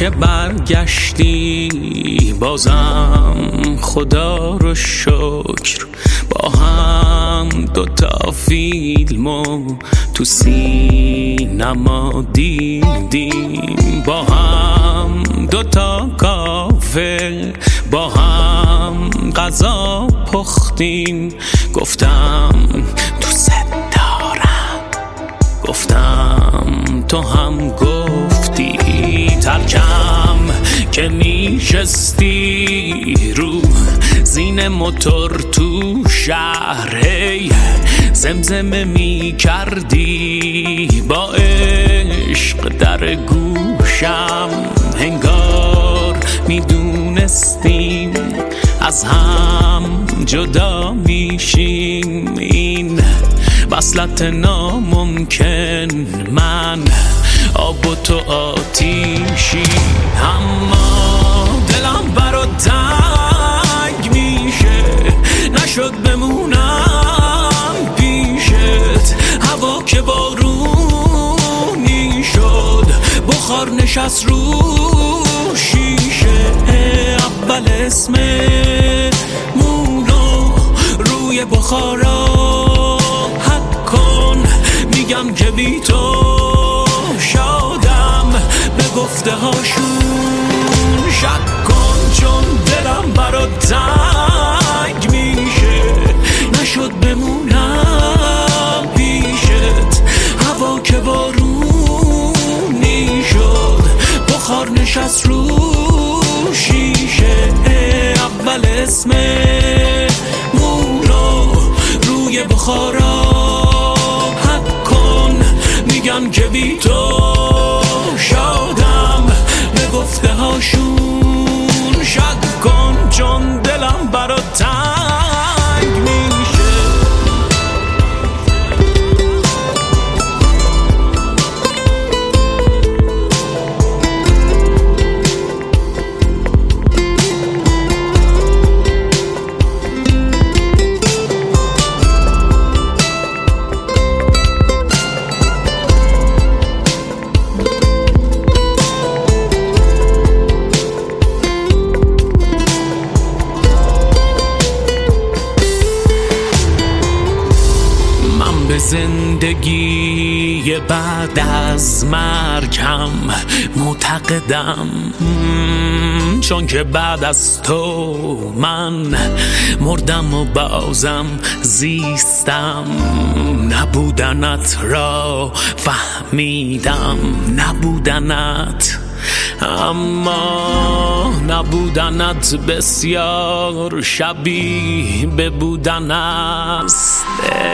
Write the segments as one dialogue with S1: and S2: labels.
S1: که برگشتی بازم خدا رو شکر، با هم دوتا فیلمو تو سینما دیدیم، با هم دوتا کافه با هم غذا پختیم. گفتم دوست دارم، گفتم تو هم گفتی. ترکم که میشستی رو زین موتور تو شهر، زمزمه میکردی با عشق در گوشم. انگار میدونستیم از هم جدا میشیم، این وصلت ناممکن، من آب و تو آتیشی. اما دلم برات تنگ میشه، نشد بمونم پیشت. هوا که بارونی شد، بخار نشست رو شیشه. اول اسممونو روی بخارا حک کن، میگم که بی تو شادم، به گفته هاشون شک کن. چون دلم برات تنگ میشه، نشد بمونم پیشت. هوا که بارونی شد، بخار نشست رو شیشه. اول اسممونو روی بخارا حک کن، میگم که بی تو شادم، به گفته هاشون شک کن. چون دلم برات تنگ میشه. به زندگی بعد از مرگم معتقدم، چون که بعد از تو من مردم و بازم زیستم. نبودنت را فهمیدم، نبودنت، اما نبودنت بسیار شبیه به بودن است.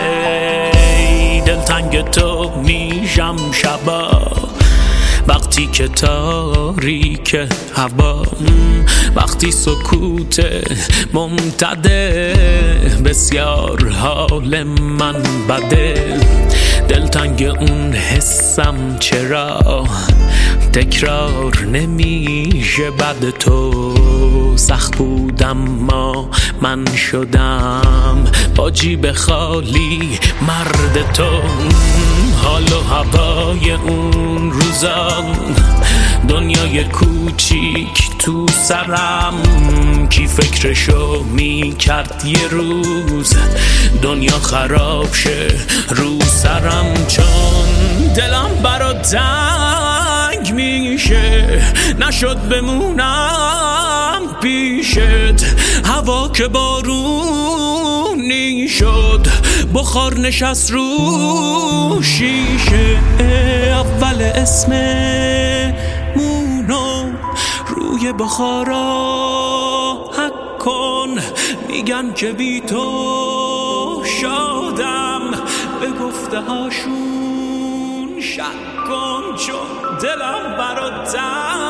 S1: دلتنگ تو میشم شبا، وقتی که تاریک هوا، وقتی سکوت ممتده، بسیار حال من بده. دلتنگ اون حسم چرا تکرار نمیشه بعد تو. سخت بودم ما من شدم با جیب خالی مرد تو. حال و هوای اون روزا، دنیای کوچیک تو سرم، کی فکرشو میکرد یه روز دنیا خراب شه رو سرم. چون دلم برات تنگ میشه، نشد بمونم پیشت. هوا که بارونی شد، بخار نشست رو شیشه. اول اسممونو روی بخارا حک کن، میگن که بی تو شادم، به گفته هاشون شک کن. چون دلم برات